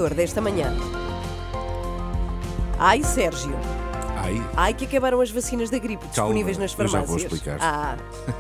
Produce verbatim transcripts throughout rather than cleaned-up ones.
explicador desta manhã. Ai, Sérgio. Ai, Ai, que acabaram as vacinas da gripe disponíveis calma, nas eu já farmácias. vou explicar. Ah.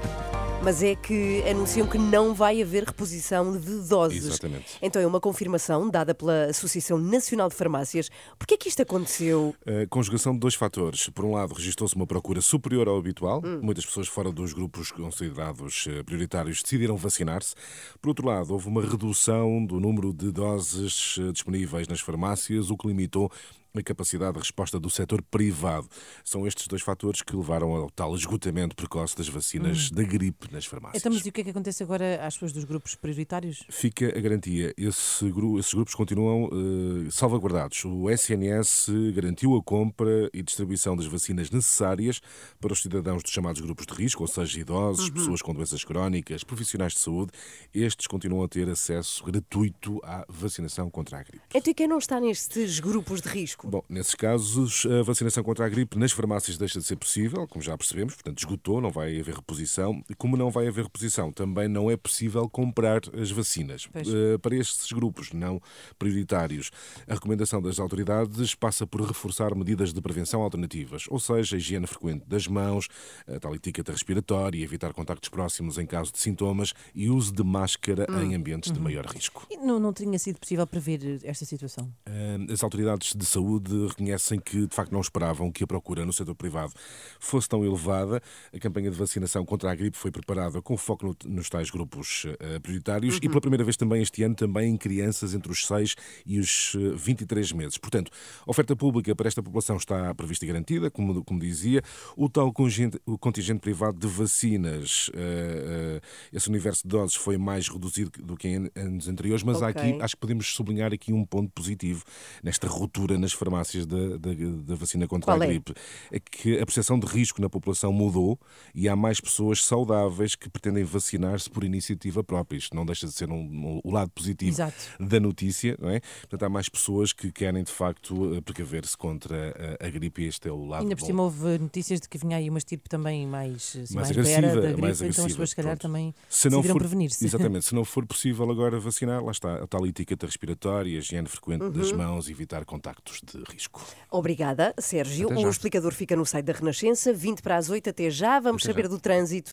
Mas é que anunciam que não vai haver reposição de doses. Exatamente. Então é uma confirmação dada pela Associação Nacional de Farmácias. Porquê é que isto aconteceu? A conjugação de dois fatores. Por um lado, registrou-se uma procura superior ao habitual. Hum. Muitas pessoas fora dos grupos considerados eh, prioritários decidiram vacinar-se. Por outro lado, houve uma redução do número de doses eh, disponíveis nas farmácias, o que limitou a capacidade de resposta do setor privado. São estes dois fatores que levaram ao tal esgotamento precoce das vacinas Hum. da gripe nas farmácias. Então, mas e o que é que acontece agora às pessoas dos grupos prioritários? Fica a garantia. Esse gru- esses grupos continuam eh, salvaguardados. O S N S garantiu a compra e distribuição das vacinas necessárias para os cidadãos dos chamados grupos de risco, ou seja, idosos, Uhum. pessoas com doenças crónicas, profissionais de saúde. Estes continuam a ter acesso gratuito à vacinação contra a gripe. Então e quem não está nestes grupos de risco? Bom, nesses casos, a vacinação contra a gripe nas farmácias deixa de ser possível, como já percebemos, portanto esgotou, não vai haver reposição. E como não vai haver reposição, também não é possível comprar as vacinas. Pois. Uh, para estes grupos não prioritários, a recomendação das autoridades passa por reforçar medidas de prevenção alternativas, ou seja, a higiene frequente das mãos, a tal etiqueta respiratória, evitar contactos próximos em caso de sintomas e uso de máscara Hum. em ambientes Uhum. de maior risco. E não, não tinha sido possível prever esta situação? Uh, As autoridades de saúde reconhecem que, de facto, não esperavam que a procura no setor privado fosse tão elevada. A campanha de vacinação contra a gripe foi preparada com foco no, nos tais grupos uh, prioritários e, pela primeira vez também este ano, também em crianças entre os seis e os uh, vinte e três meses. Portanto, a oferta pública para esta população está prevista e garantida, como, como dizia. O tal contingente, o contingente privado de vacinas, uh, uh, esse universo de doses foi mais reduzido do que em anos anteriores, mas há Ok. aqui, acho que podemos sublinhar aqui um ponto positivo nesta ruptura nas farmácias da, da, da vacina contra Qual a é? gripe. É que a percepção de risco na população mudou e há mais pessoas saudáveis que pretendem vacinar-se por iniciativa própria. Isto não deixa de ser um, um- o lado positivo Exato. da notícia, não é? Portanto, há mais pessoas que querem, de facto, eh, precaver-se contra a, a gripe e este é o lado Ainda por bom. cima houve notícias de que vinha aí uma estirpe também mais, assim, Mais mais agressiva, vera da gripe, mais então as agressiva, pessoas se calhar pronto. também Se não decidiram for, prevenir-se. exatamente, se não for possível agora vacinar, lá está, a tal etiqueta respiratória, a higiene frequente das mãos, evitar contactos de risco. Obrigada, Sérgio. Até O já. explicador fica no site da Renascença, vinte para as oito. Até já. Vamos Até já. saber do trânsito.